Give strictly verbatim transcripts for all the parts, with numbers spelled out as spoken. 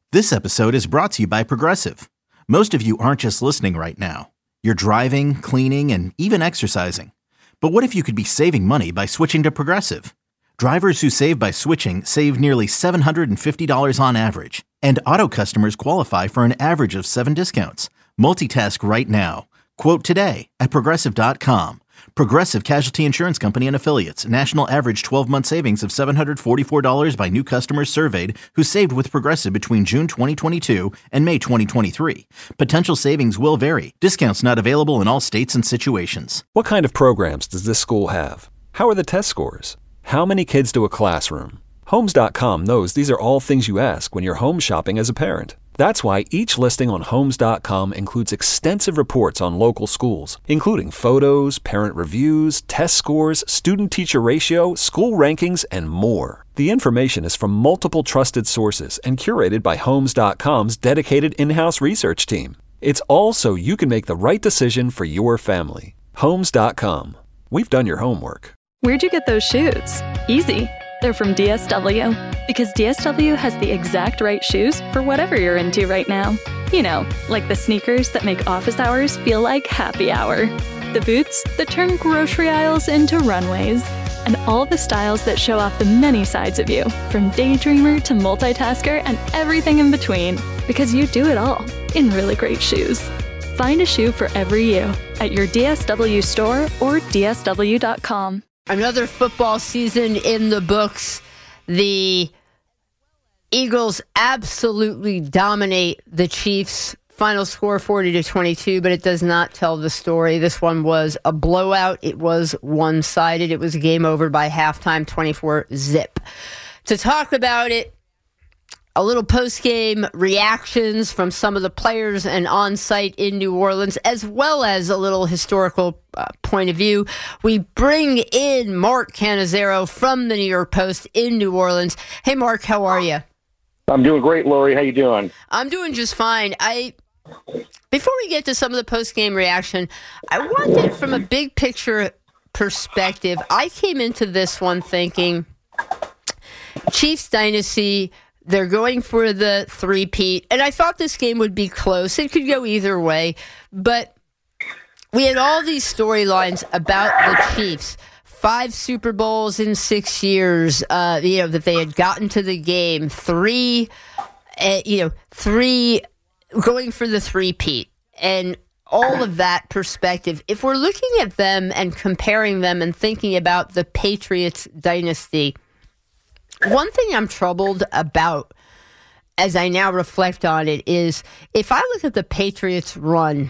This episode is brought to you by Progressive. Most of you aren't just listening right now. You're driving, cleaning, and even exercising. But what if you could be saving money by switching to Progressive? Drivers who save by switching save nearly seven hundred fifty dollars on average. And auto customers qualify for an average of seven discounts. Multitask right now. Quote today at Progressive dot com. Progressive Casualty Insurance Company and Affiliates. National average twelve-month savings of seven hundred forty-four dollars by new customers surveyed who saved with Progressive between June twenty twenty-two and May twenty twenty-three. Potential savings will vary. Discounts not available in all states and situations. What kind of programs does this school have? How are the test scores? How many kids do a classroom? Homes dot com knows these are all things you ask when you're home shopping as a parent. That's why each listing on Homes dot com includes extensive reports on local schools, including photos, parent reviews, test scores, student-teacher ratio, school rankings, and more. The information is from multiple trusted sources and curated by Homes dot com's dedicated in-house research team. It's all so you can make the right decision for your family. Homes dot com. We've done your homework. Where'd you get those shoes? Easy. They're from D S W. Because D S W has the exact right shoes for whatever you're into right now. You know, like the sneakers that make office hours feel like happy hour. The boots that turn grocery aisles into runways. And all the styles that show off the many sides of you, from daydreamer to multitasker and everything in between. Because you do it all in really great shoes. Find a shoe for every you at your D S W store or D S W dot com. Another football season in the books. The Eagles absolutely dominate the Chiefs. Final score forty to twenty-two, but it does not tell the story. This one was a blowout. It was one-sided. It was a game over by halftime, twenty-four zip. To talk about it, a little post-game reactions from some of the players and on-site in New Orleans, as well as a little historical uh, point of view. We bring in Mark Cannizzaro from the New York Post in New Orleans. Hey, Mark, how are you? I'm doing great, Lori. How you doing? I'm doing just fine. I before we get to some of the post-game reaction, I wanted, from a big picture perspective, I came into this one thinking Chiefs dynasty. They're going for the three-peat, and I thought this game would be close. It could go either way, but we had all these storylines about the Chiefs. Five Super Bowls in six years, uh, you know, that they had gotten to the game. Three, uh, you know, three, going for the three-peat, and all of that perspective. If we're looking at them and comparing them and thinking about the Patriots dynasty, one thing I'm troubled about as I now reflect on it is if I look at the Patriots run,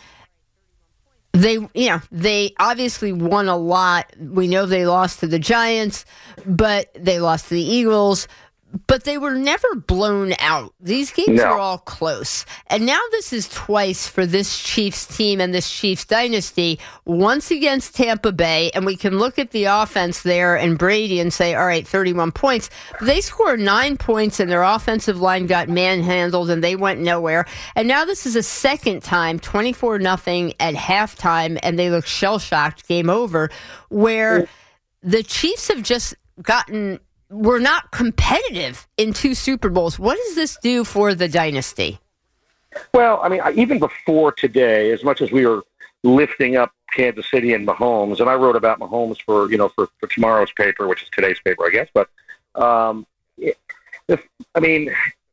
they, you know, they obviously won a lot. We know they lost to the Giants, but they lost to the Eagles, but they were never blown out. These games No. are all close. And now this is twice for this Chiefs team and this Chiefs dynasty, once against Tampa Bay, and we can look at the offense there and Brady and say, all right, thirty-one points. They scored nine points and their offensive line got manhandled and they went nowhere. And now this is a second time, twenty-four nothing at halftime, and they look shell-shocked, game over, where the Chiefs have just gotten... We're not competitive in two Super Bowls. What does this do for the dynasty? Well, I mean, even before today, as much as we were lifting up Kansas City and Mahomes, and I wrote about Mahomes for, you know, for, for tomorrow's paper, which is today's paper, I guess. But, um, if, I mean,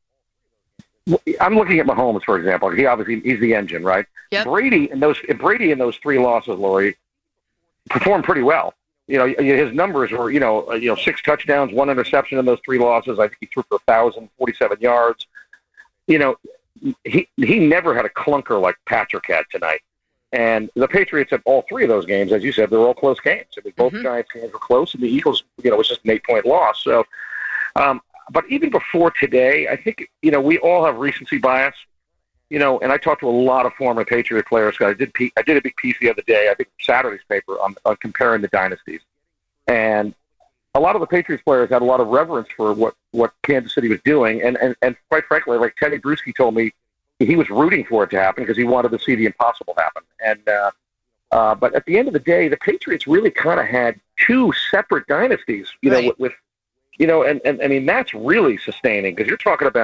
I'm looking at Mahomes, for example. He obviously, he's the engine, right? Yep. Brady and those, Brady in those three losses, Lori, performed pretty well. You know, his numbers were, you know, you know, six touchdowns, one interception in those three losses. I think he threw for one thousand forty-seven yards. You know, he he never had a clunker like Patrick had tonight. And the Patriots at all three of those games, as you said, they were all close games. I mean, both mm-hmm. Giants games were close, and the Eagles, you know, was just an eight-point loss. So, um, but even before today, I think, you know, we all have recency bias. You know, and I talked to a lot of former Patriot players. I did I did a big piece the other day, I think Saturday's paper, on, on comparing the dynasties. And a lot of the Patriots players had a lot of reverence for what, what Kansas City was doing. And, and, and quite frankly, like Teddy Bruschi told me, he was rooting for it to happen because he wanted to see the impossible happen. And uh, uh, but at the end of the day, the Patriots really kind of had two separate dynasties, you right. know, with, with you know, and, and I mean, that's really sustaining because you're talking about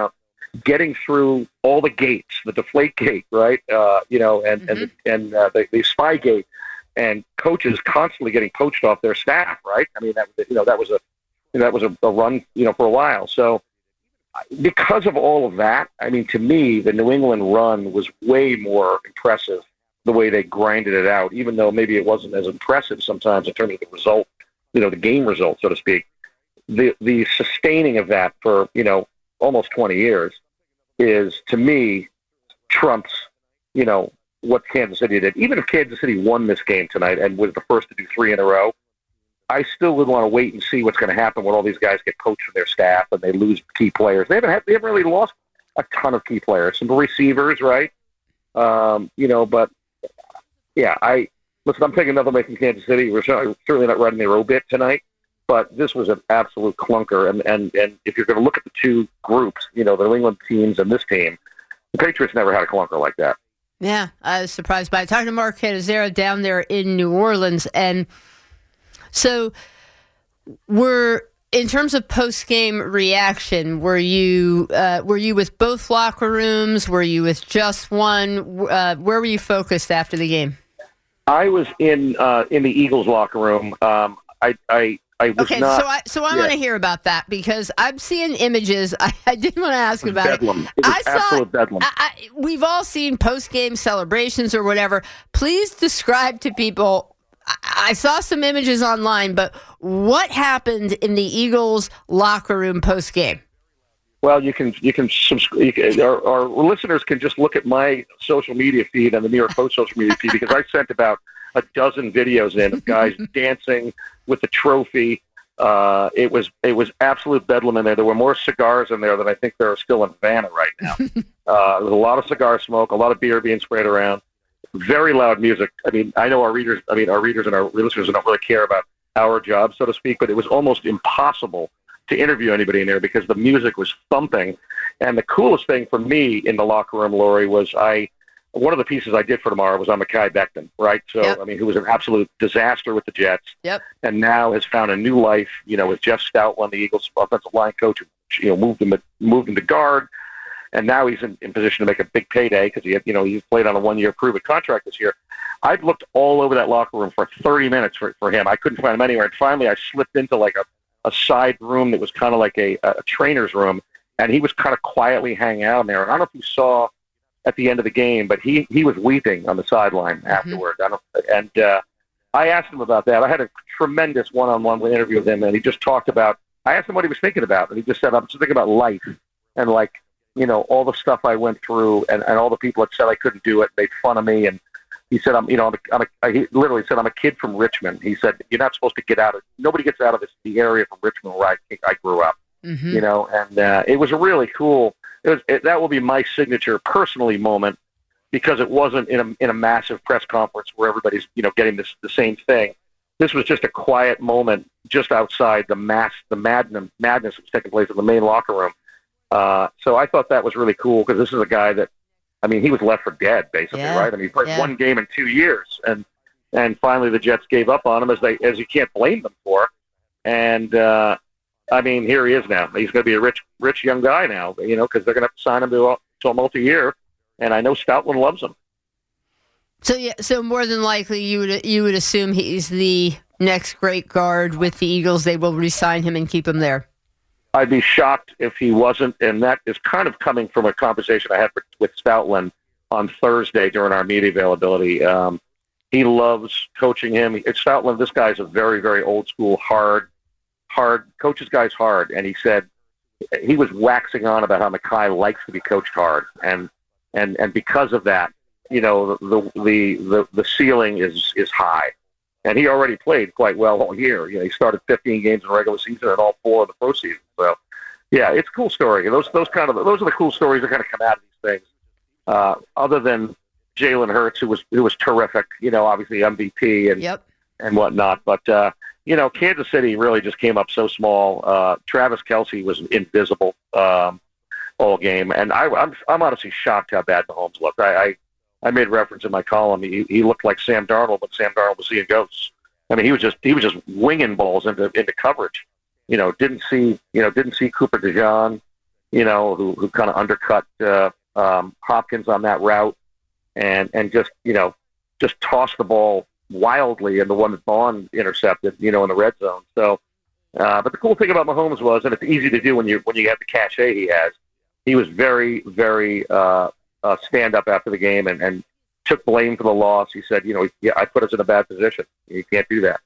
getting through all the gates, the deflate gate, right? Uh, you know, and mm-hmm. and and uh, the, the spy gate, and coaches constantly getting poached off their staff, right? I mean, that you know that was a that was a, a run, you know, for a while. So because of all of that, I mean, to me, the New England run was way more impressive. The way they grinded it out, even though maybe it wasn't as impressive sometimes in terms of the result, you know, the game result, so to speak. The the sustaining of that for, you know, almost twenty years is, to me, trumps, you know, what Kansas City did. Even if Kansas City won this game tonight and was the first to do three in a row, I still would want to wait and see what's going to happen when all these guys get poached from their staff and they lose key players. They haven't had, they haven't really lost a ton of key players. Some receivers, right? Um, you know, but yeah, I listen. I'm taking another way from Kansas City. We're certainly not riding their obit tonight, but this was an absolute clunker. And and and if you're going to look at the two groups, you know, the New England teams and this team, the Patriots never had a clunker like that. Yeah, I was surprised by it. Talking to Mark Cannizzaro down there in New Orleans, and so we're. In terms of post-game reaction, were you uh, were you with both locker rooms? Were you with just one? Uh, where were you focused after the game? I was in uh, in the Eagles locker room. Um, I, I I was okay, not. so I so I yeah. want to hear about that because I'm seeing images. I, I didn't want to ask about bedlam. it. It was I saw. absolute bedlam. I, I, we've all seen post-game celebrations or whatever. Please describe to people. I saw some images online, but what happened in the Eagles locker room post game? Well, you can you can, you can our, our listeners can just look at my social media feed and the New York Post social media feed because I sent about a dozen videos in of guys dancing with the trophy. Uh, it was it was absolute bedlam in there. There were more cigars in there than I think there are still in Havana right now. uh, there was a lot of cigar smoke, a lot of beer being sprayed around. Very loud music. I mean, I know our readers, I mean, our readers and our listeners don't really care about our job, so to speak, but it was almost impossible to interview anybody in there because the music was thumping. And the coolest thing for me in the locker room, Lori, was I, one of the pieces I did for tomorrow was on Mekhi Becton, right? So, yep. I mean, who was an absolute disaster with the Jets. Yep. And now has found a new life, you know, with Jeff Stoutland, the Eagles offensive line coach, you know, moved him, moved him to guard. And now he's in, in position to make a big payday because he, had, you know, he's played on a one-year prove-it contract this year. I've looked all over that locker room for thirty minutes for, for him. I couldn't find him anywhere. And finally, I slipped into like a, a side room that was kind of like a, a trainer's room, and he was kind of quietly hanging out in there. And I don't know if you saw at the end of the game, but he, he was weeping on the sideline mm-hmm. afterward. I don't, and uh, I asked him about that. I had a tremendous one-on-one interview with him, and he just talked about. I asked him what he was thinking about, and he just said, "I'm just thinking about life and like." You know, all the stuff I went through and, and all the people that said I couldn't do it, made fun of me. And he said, I'm, you know, I'm a, I'm a, he literally said, I'm a kid from Richmond. He said, you're not supposed to get out of, nobody gets out of this, the area from Richmond where I, I grew up, mm-hmm. you know, and uh, it was a really cool, it was, it, that will be my signature personally moment because it wasn't in a, in a massive press conference where everybody's, you know, getting this, the same thing. This was just a quiet moment just outside the mass, the madness, madness that was taking place in the main locker room. Uh, so I thought that was really cool because this is a guy that, I mean, he was left for dead, basically, yeah. right? I mean, he played yeah. one game in two years, and and finally the Jets gave up on him, as they as you can't blame them for. And uh, I mean, here he is now. He's going to be a rich, rich young guy now, you know, because they're going to have to sign him to a, to a multi-year, and I know Stoutland loves him. So yeah, so more than likely, you would you would assume he's the next great guard with the Eagles. They will re-sign him and keep him there. I'd be shocked if he wasn't, and that is kind of coming from a conversation I had with Stoutland on Thursday during our media availability. Um, he loves coaching him. It's Stoutland. This guy's a very, very old school, hard, hard, coaches guys hard. And he said he was waxing on about how Mekhi likes to be coached hard. And, and, and because of that, you know, the, the, the, the ceiling is, is high. And he already played quite well all year. You know, he started fifteen games in the regular season and all four of the pro season. So, yeah, it's a cool story. Those those kind of those are the cool stories that kind of come out of these things. Uh, other than Jalen Hurts, who was who was terrific. You know, obviously M V P and yep. and whatnot. But uh, you know, Kansas City really just came up so small. Uh, Travis Kelce was invisible um, all game, and I, I'm I'm honestly shocked how bad Mahomes looked. I. I I made reference in my column. He, he looked like Sam Darnold, but Sam Darnold was seeing ghosts. I mean, he was just he was just winging balls into into coverage. You know, didn't see you know didn't see Cooper DeJean. you know, who, who kind of undercut uh, um, Hopkins on that route and, and just, you know, just tossed the ball wildly, and the one that Vaughn intercepted, you know, in the red zone. So, uh, but the cool thing about Mahomes was, and it's easy to do when you when you have the cachet he has, he was very, very uh, uh, stand up after the game and, and took blame for the loss. He said, you know, yeah, I put us in a bad position. You can't do that.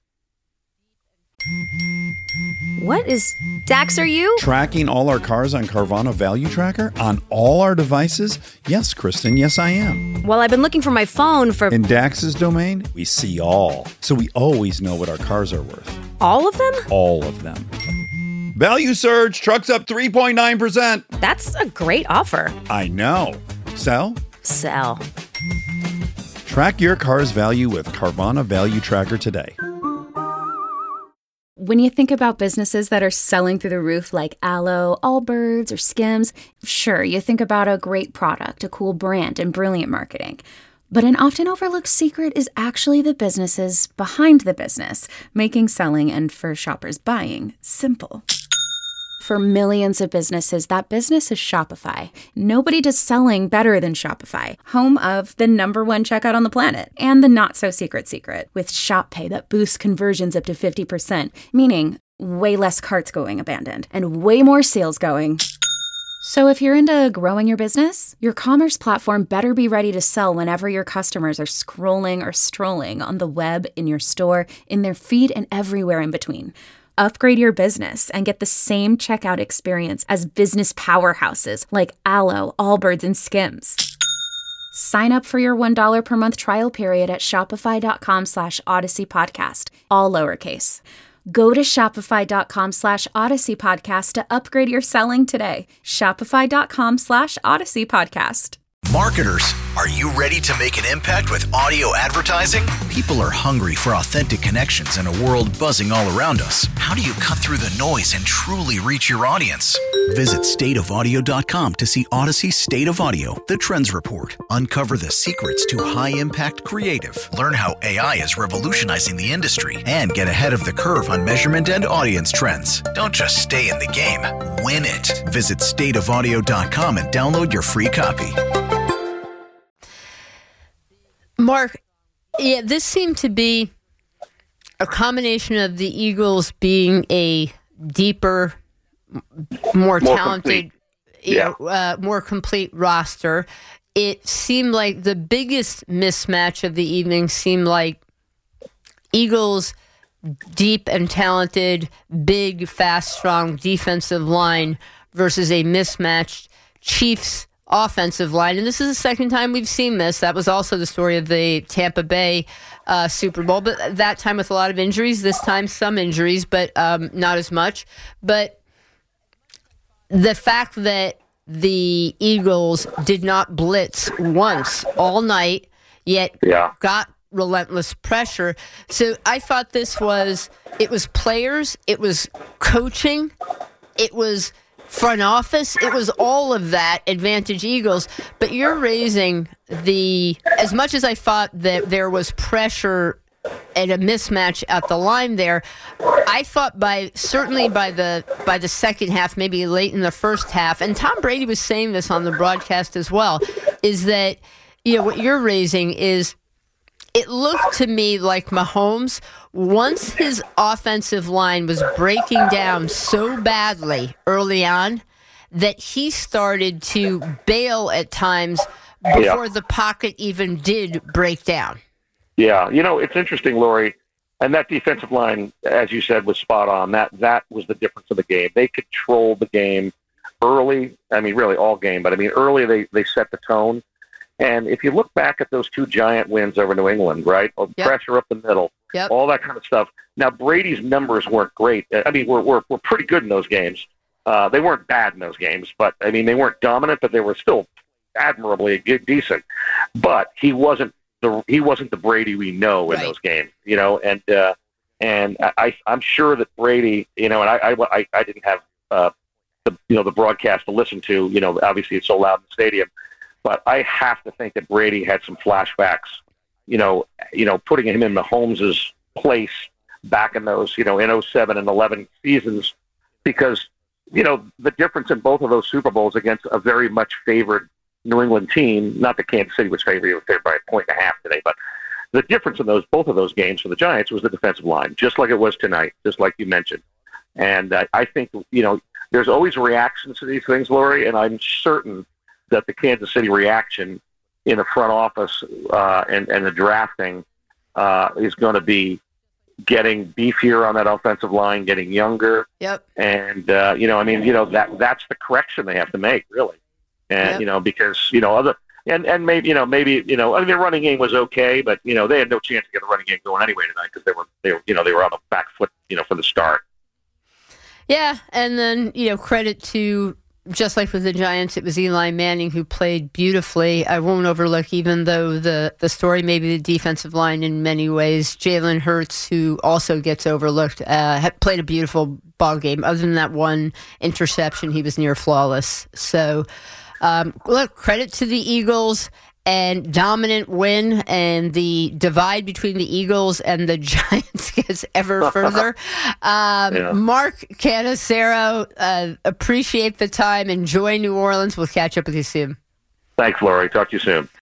What is Dax, are you? Tracking all our cars on Carvana Value Tracker on all our devices? Yes, Kristen, yes, I am. Well, I've been looking for my phone for... In Dax's domain, we see all. So we always know what our cars are worth. All of them? All of them. Value surge, trucks up three point nine percent. That's a great offer. I know. Sell? Sell. Track your car's value with Carvana Value Tracker today. When you think about businesses that are selling through the roof like Aloe, Allbirds, or Skims, sure, you think about a great product, a cool brand, and brilliant marketing. But an often overlooked secret is actually the businesses behind the business, making selling and, for shoppers, buying simple. For millions of businesses, that business is Shopify. Nobody does selling better than Shopify, home of the number one checkout on the planet, and the not-so-secret secret, with Shop Pay that boosts conversions up to fifty percent, meaning way less carts going abandoned, and way more sales going. So if you're into growing your business, your commerce platform better be ready to sell whenever your customers are scrolling or strolling on the web, in your store, in their feed, and everywhere in between. Upgrade your business and get the same checkout experience as business powerhouses like Aloe, Allbirds, and Skims. Sign up for your one dollar per month trial period at shopify.com slash Odyssey Podcast, all lowercase. Go to shopify.com slash Odyssey Podcast to upgrade your selling today. Shopify.com slash Odyssey Podcast. Marketers, are you ready to make an impact with audio advertising? People are hungry for authentic connections in a world buzzing all around us. How do you cut through the noise and truly reach your audience? Visit state of audio dot com to see Odyssey State of Audio, the Trends Report. Uncover the secrets to high-impact creative. Learn how A I is revolutionizing the industry and get ahead of the curve on measurement and audience trends. Don't just stay in the game, win it. Visit state of audio dot com and download your free copy. Mark, yeah, this seemed to be a combination of the Eagles being a deeper, more, more talented, you yeah. know, uh, more complete roster. It seemed like the biggest mismatch of the evening seemed like Eagles' deep and talented, big, fast, strong defensive line versus a mismatched Chiefs offensive line. And this is the second time we've seen this. That was also the story of the Tampa Bay uh, Super Bowl, but that time with a lot of injuries. This time some injuries, but um, not as much. But the fact that the Eagles did not blitz once all night, yet yeah. got relentless pressure. So I thought this was, it was players, it was coaching, it was front office, it was all of that advantage Eagles. But you're raising the, as much as I thought that there was pressure and a mismatch at the line there, I thought by certainly by the by the second half, maybe late in the first half, and Tom Brady was saying this on the broadcast as well, is that, you know, what you're raising is, it looked to me like Mahomes, once his offensive line was breaking down so badly early on, that he started to bail at times before yeah. the pocket even did break down. Yeah, you know, it's interesting, Lori, and that defensive line, as you said, was spot on. That that was the difference of the game. They controlled the game early. I mean, really all game, but I mean, early they, they set the tone. And if you look back at those two giant wins over New England, right, yep. pressure up the middle, yep. all that kind of stuff. Now, Brady's numbers weren't great. I mean, we're we're, we're pretty good in those games. Uh, they weren't bad in those games, but, I mean, they weren't dominant, but they were still admirably good, decent. But he wasn't the he wasn't the Brady we know in right. those games, you know. And uh, and I, I'm sure that Brady, you know, and I I, I didn't have uh, the you know the broadcast to listen to. You know, obviously it's so loud in the stadium. But I have to think that Brady had some flashbacks, you know, you know, putting him in Mahomes' place back in those, you know, in oh seven and eleven seasons, because you know, the difference in both of those Super Bowls against a very much favored New England team, not that Kansas City was favored, favored by a point and a half today, but the difference in those both of those games for the Giants was the defensive line, just like it was tonight, just like you mentioned. And uh, I think, you know, there's always reactions to these things, Lori, and I'm certain that the Kansas City reaction in the front office uh, and, and the drafting uh, is going to be getting beefier on that offensive line, getting younger. Yep. And, uh, you know, I mean, you know, that that's the correction they have to make, really. And, yep. you know, because, you know, other, and, and maybe, you know, maybe, you know, I mean, their running game was okay, but, you know, they had no chance to get the running game going anyway tonight because they were, they were, you know, they were on the back foot, you know, from the start. Yeah. And then, you know, credit to, just like with the Giants, it was Eli Manning who played beautifully. I won't overlook, even though the, the story may be the defensive line in many ways, Jalen Hurts, who also gets overlooked, uh, had played a beautiful ball game. Other than that one interception, he was near flawless. So, um, look, credit to the Eagles and dominant win, and the divide between the Eagles and the Giants gets ever further. Um, yeah. Mark Cannizzaro, uh, appreciate the time. Enjoy New Orleans. We'll catch up with you soon. Thanks, Lori. Talk to you soon.